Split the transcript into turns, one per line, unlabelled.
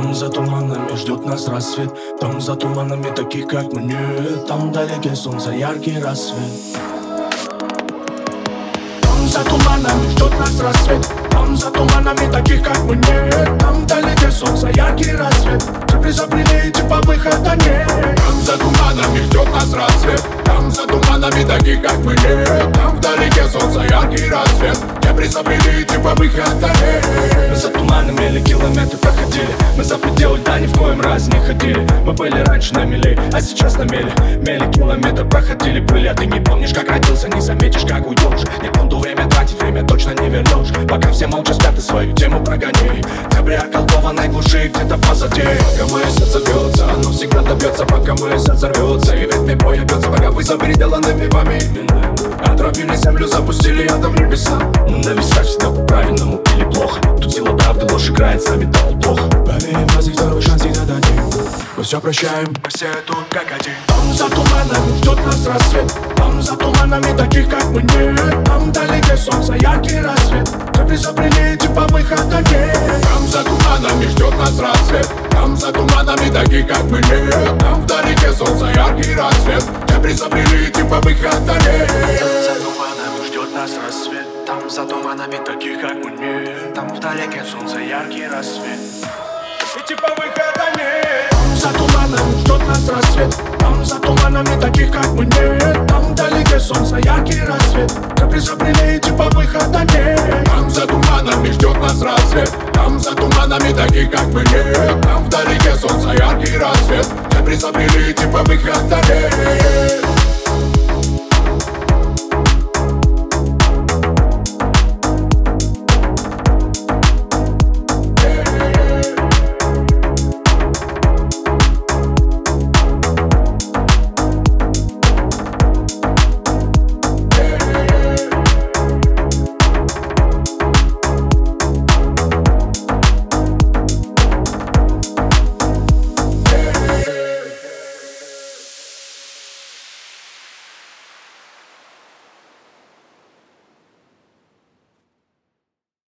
Там за туманами ждет нас рассвет. Там за туманами таких как мы нет. Там вдалеке солнца яркий рассвет. Там за туманами ждет нас рассвет. Там за туманами таких как мы нет. Там вдалеке солнца яркий рассвет. Запрели типа выхода нет.
Там за туманами ждет нас рассвет. Там за туманами таких как мы нет. Там вдалеке солнца яркий рассвет. Дебри забрели типа выхода нет.
Мы за туманом мили километры проходили. Мы за пределы льда ни в коем разе не ходили. Мы были раньше на мили, а сейчас на мели. Мили километры проходили, были. А ты не помнишь, как родился, не заметишь, как уйдешь. Не буду время тратить, время точно не вернешь. Пока все молча спят, и свою тему прогони. Дебри околдованной глуши где-то позади.
Пока мое сердце бьется, оно всегда добьется. Пока мое сердце рвется, и в ритме боя бьется. Пока вы за переделанными вами отравили землю, запустили ядом в небеса.
Нависать всегда по-правильному или плохо. Тут сила правды, ложь играет с нами, да плохо.
Поверим в второй шанс всегда дадим. Мы все прощаем, мы все тут как один.
Там за туманами ждет нас рассвет. Там за туманами таких как мы нет. Там вдалеке солнца яркий рассвет. Дебри забрели типа выхода нет.
Там за туманами ждет нас рассвет. Там за туманами таких как мы нет. Там вдалеке солнца яркий рассвет. Дебри забрели типа выхода нет.
За туманами ждет нас рассвет. Там за туманами таких как мы нет. Там вдалеке солнца яркий рассвет. И типа выхода нет. Там за туманами ждет нас рассвет. Там за туманами таких как мы нет. Там вдалеке солнца яркий рассвет. Дебри забрели типа выхода нет.
Там за туманами ждет нас рассвет. Там за туманами таких как мы нет. Там вдалеке солнца яркий рассвет. Дебри забрели типа выхода нет.